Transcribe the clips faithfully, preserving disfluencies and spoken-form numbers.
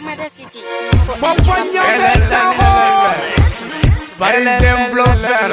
Mother City. Parisien bluffeur.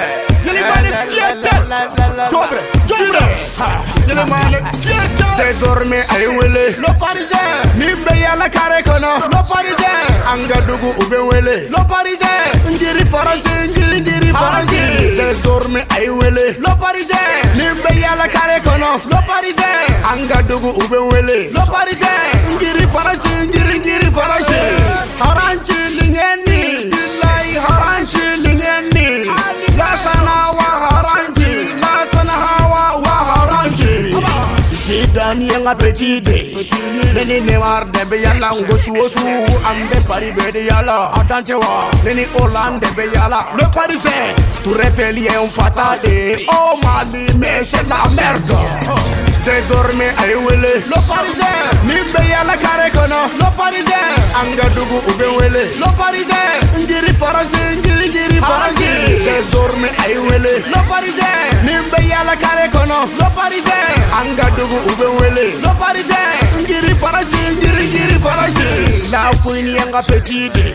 Désormais ayewele le parisien nimbe yala kare kono le parisien anga dugu ubewele le parisien ngiri français ngiri ngiri français désormais ayewele le parisien nimbe yala kare kono le parisien anga dugu ubewele le parisien ngiri français ngiri ngiri français haranchi lingeni billahi haranchi lingeni la sana wa haranchi la sana hawa wa haranchi Zidane yenga petite Neni Neymar debe yala ngosu osu Ambe Paris bede yala Attente wa Neni Hollande debe yala Le Parisien Tout réfélien fatade Oh Mali mais c'est la merde Désormais ayewele le parisien Nimbe yala kare kono le parisien Anga dugu ubewele le parisien Ngiri français ngiri ngiri français Désormais ayewele le parisien Nimbe yala kare kono le parisien Anga dugu ubewele le parisien ngiri français ngiri ngiri français La fouine yenga petite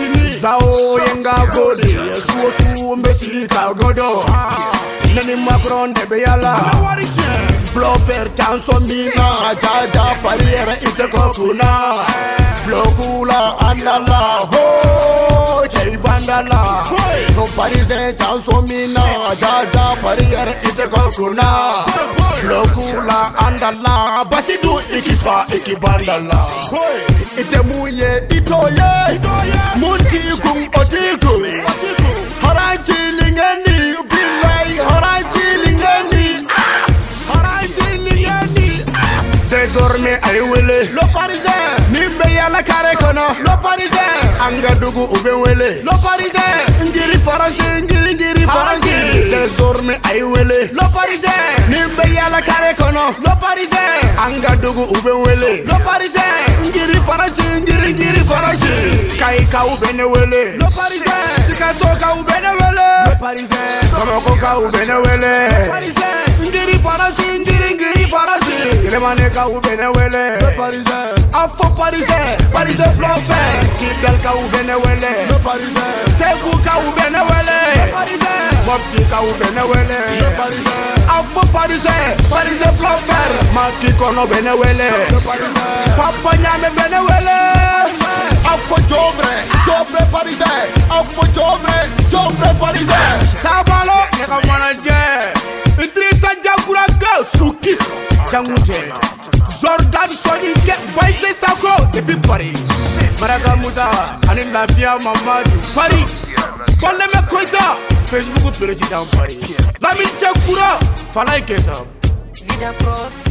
Zao yenga gode Suosu mbesika godo Neni Macron debe yala Bluffer chanson mina Jaja pariere ite kokuna Blokula andala Ho Jay bandala No parisien chanson mina Jaja pariere ite kokuna Blokula andala Basidu ikifa ikibandala Ite muye itoye Munti kung otiku Haranchi lingeni Bilay haranchi lingeni Haranchi lingeni Désormais ayewele le parisien Nimbe yala kare kono le parisien Anga dugu ubewele le parisien ngiri français ngiri ngiri français Désormais ayewele le parisien Nimbe yala kare kono le parisien Anga dugu ubewele le parisien ngiri français ngiri ngiri français Kai ka ubenewele le parisien Sikaso ka ubenewele le parisien Bamako ka ubenewele le parisien ngiri français ngiri ngiri français Remane ka ubenewele le parisien Afo parisien parisien bluffer Kidal ka ubenewele le parisien Sekou ka ubenewele le parisien Mopti ka ubenewele le parisien Afo parisien parisien bluffer Maki kono benewele le parisien Papa nyame benewele Afo jobre jobre parisien Afo jobre jobre parisien Sabalo yaka manager Idrissa Diakoura gal Soukis Jangouche Jordan Soninke Baïse Sako depuis Paris Maraga Moussa Anin Lafia Mamadou Paris Poleme Koita Facebook président Paris Lamine Diakoura Falaye Keita Vida Pro